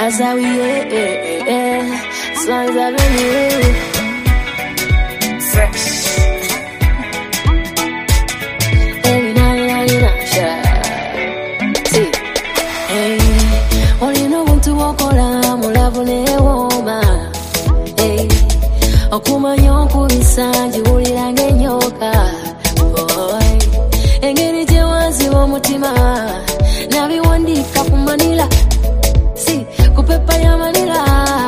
As I we as long as I've been you. Fresh. Every night, sure. See, hey, all you know want to walk around, mulavune woma. Hey, okuma nyonku bisanji ulirange nyoka. Boy, engeri jewazi wa mutima, nabi wandika kumanila. See, kupepa ya manila.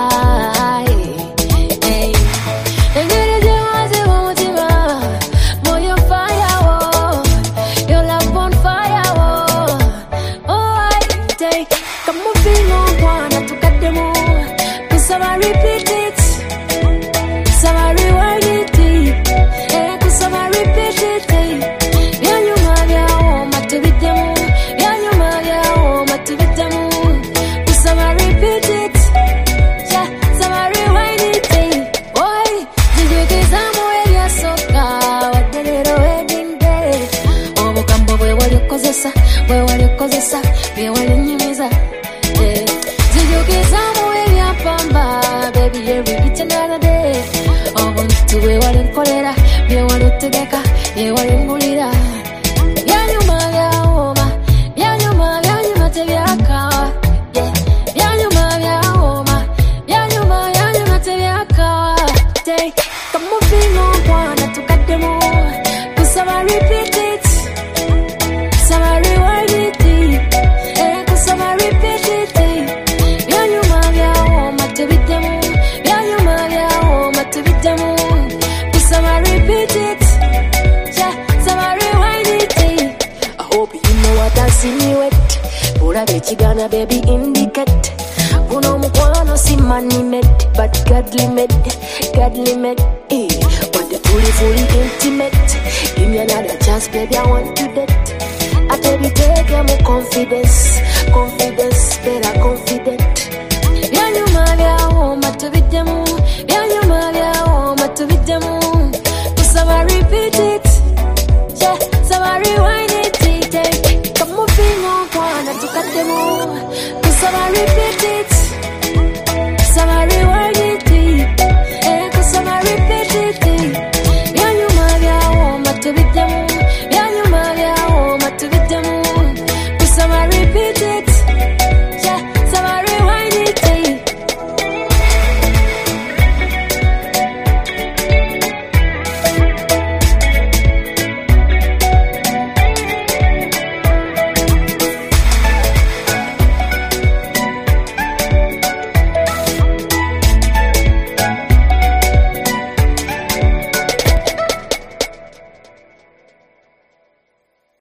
Hey, engeri jewazi wa mutima, boy your fire, oh, your love on fire, oh. Oh, I take, come on, feel on one, to cut them all, cause I repeat it, so I rewind it, hey, cause I repeat it, yeah, you might be home, but to beat them all, yeah, you might be home, but to beat them all, cause I repeat it, yeah, so I rewind it, boy, did you get some way, yeah, so far, what did it wedding day, oh, Cambo, where were you, cause where were you, cause where were you, yeah, did you get some way, yeah, Pamba, baby, every each another day, oh, want to be what in Colera, be what it to get, be what in Gulida, yeah, you maga, yeah, you maga, you mateviaka, yeah, you maga, yeah, you maga, you mateviaka, take, come on, feel on one, to cut them all, cause I repeat it, so I rewind it, and cause I repeat it, yeah, you maga, to beat them all, yeah, you maga, to beat them all, cause I repeat it, yeah, so I rewind it, I hope you know what I see me wet, pura bechigana baby indicate, uno mukwano si money made, but godly made, but the fully intimate, give me another chance baby, I want to date, I tell you take more confidence, better confidence.